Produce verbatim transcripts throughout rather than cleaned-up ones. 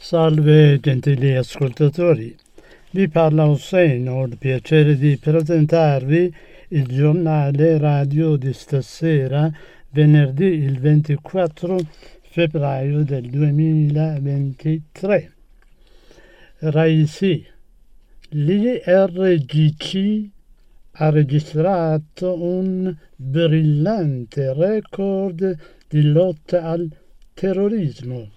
Salve gentili ascoltatori, vi parla Hussein, ho il piacere di presentarvi il giornale radio di stasera, venerdì il ventiquattro febbraio del duemilaventitré. Raisi, l'I R G C ha registrato un brillante record di lotta al terrorismo.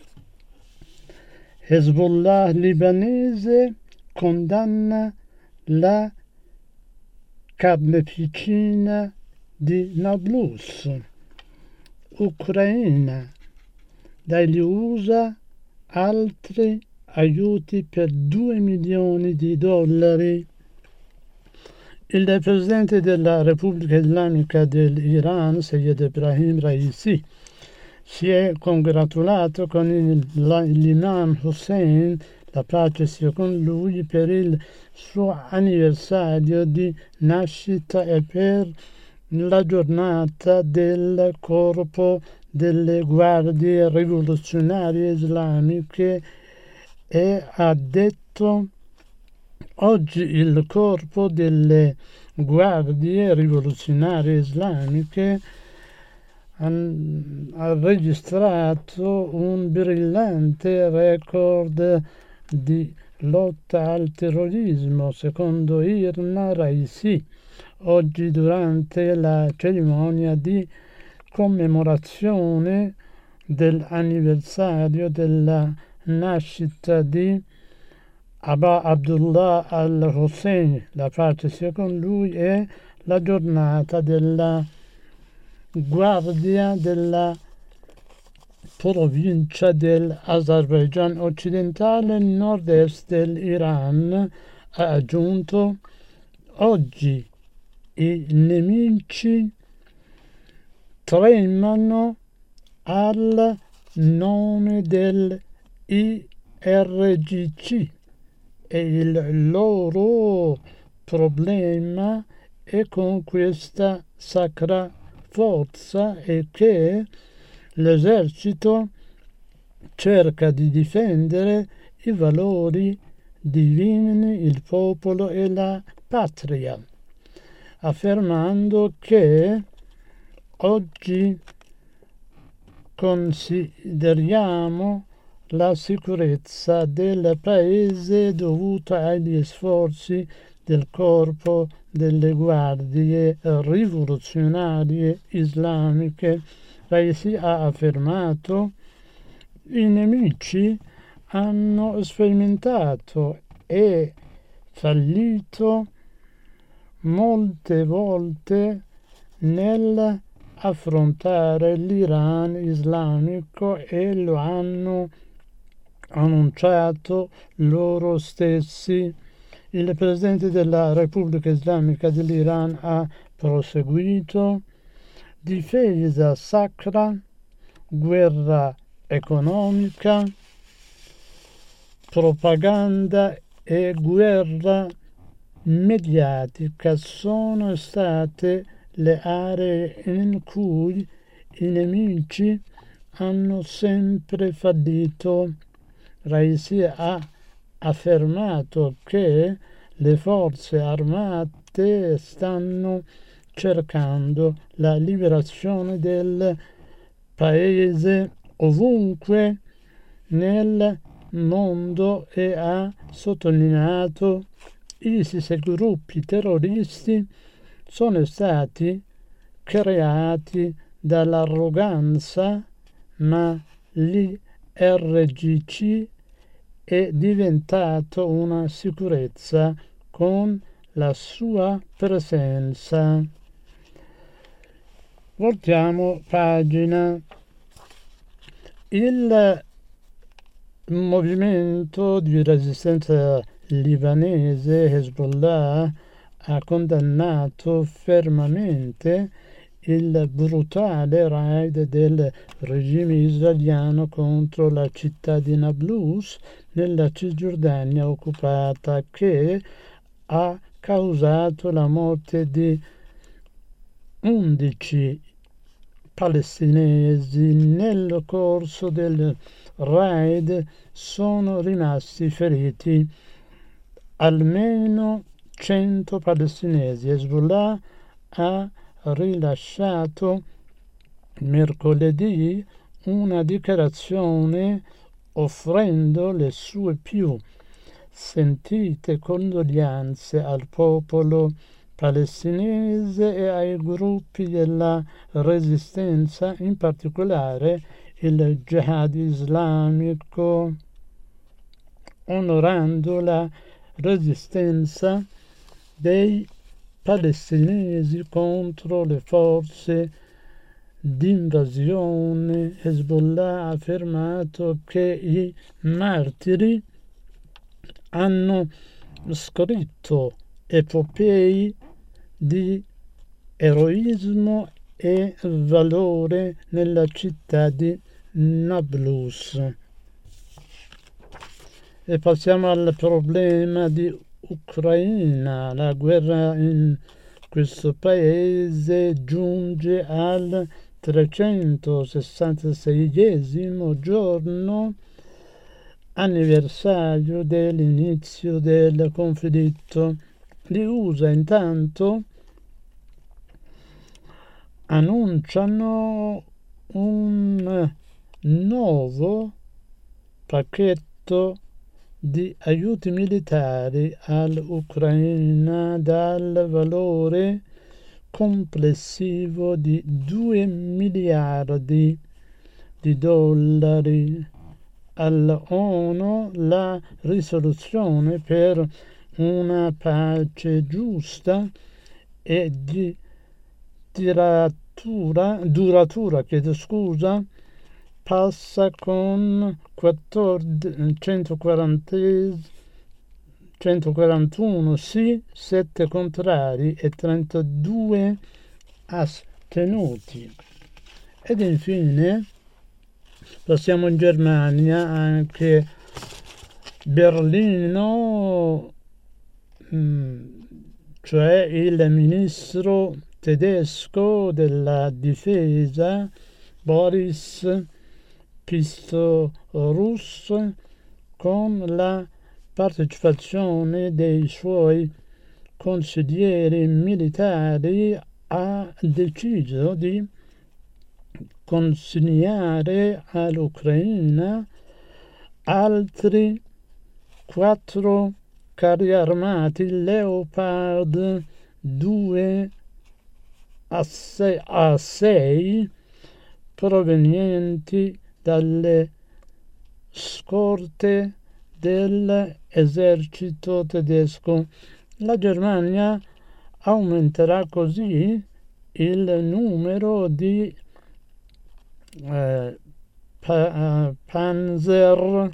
Hezbollah libanese condanna la carneficina di Nablus. Ucraina, dagli U S A altri aiuti per due milioni di dollari. Il presidente della Repubblica Islamica dell'Iran, Sayyid Ebrahim Raisi, si è congratulato con il, la, l'imam Hussein, la pace sia con lui, per il suo anniversario di nascita e per la giornata del corpo delle guardie rivoluzionarie islamiche e ha detto: oggi il corpo delle guardie rivoluzionarie islamiche ha registrato un brillante record di lotta al terrorismo, secondo Irna Raisi, oggi durante la cerimonia di commemorazione dell'anniversario della nascita di Aba Abdullah al-Hussein, la pace sia con lui, e la giornata della guardia della provincia dell'Azerbaijan occidentale nord-est dell'Iran. Ha aggiunto: oggi i nemici tremano al nome dell'I R G C e il loro problema è con questa sacra forza è che l'esercito cerca di difendere i valori divini, il popolo e la patria, affermando che oggi consideriamo la sicurezza del paese dovuta agli sforzi del corpo delle guardie rivoluzionarie islamiche. Raisi ha affermato: i nemici hanno sperimentato e fallito molte volte nel affrontare l'Iran islamico e lo hanno annunciato loro stessi. Il presidente della Repubblica Islamica dell'Iran ha proseguito: difesa sacra, guerra economica, propaganda e guerra mediatica sono state le aree in cui i nemici hanno sempre fallito. Raisi ha affermato che le forze armate stanno cercando la liberazione del paese ovunque nel mondo e ha sottolineato: ISIS e gruppi terroristi sono stati creati dall'arroganza, ma l'I R G C è diventato una sicurezza con la sua presenza. Voltiamo pagina. Il movimento di resistenza libanese Hezbollah ha condannato fermamente il brutale raid del regime israeliano contro la città di Nablus nella Cisgiordania occupata, che ha causato la morte di undici palestinesi nel corso del raid sono rimasti feriti almeno cento palestinesi. Hezbollah ha rilasciato mercoledì una dichiarazione offrendo le sue più sentite condoglianze al popolo palestinese e ai gruppi della resistenza, in particolare il Jihad islamico, onorando la resistenza dei palestinesi contro le forze d'invasione. Hezbollah ha affermato che i martiri hanno scritto epopei di eroismo e valore nella città di Nablus. E passiamo al problema di Ucraina. La guerra in questo paese giunge al trecentosessantaseiesimo giorno anniversario dell'inizio del conflitto. Gli U S A intanto annunciano un nuovo pacchetto di aiuti militari all'Ucraina dal valore complessivo di due miliardi di dollari. All'ONU la risoluzione per una pace giusta e di tiratura, duratura chiedo scusa, passa con centoquarantuno sì, sette contrari e trentadue astenuti. Ed infine passiamo in Germania. Anche Berlino, cioè il ministro tedesco della difesa Boris Pistorius, con la partecipazione dei suoi consiglieri militari, ha deciso di consegnare all'Ucraina altri quattro carri armati Leopard due A sei provenienti dalle scorte dell'esercito tedesco. La Germania aumenterà così il numero di eh, pa- Panzer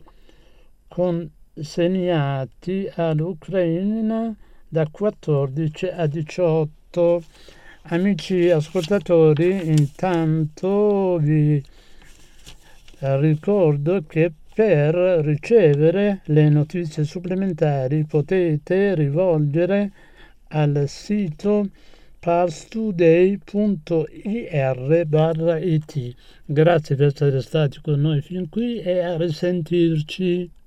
consegnati all'Ucraina da quattordici a diciotto. Amici ascoltatori, intanto vi ricordo che per ricevere le notizie supplementari potete rivolgere al sito parstoday punto ir barra it. Grazie per essere stati con noi fin qui e a risentirci.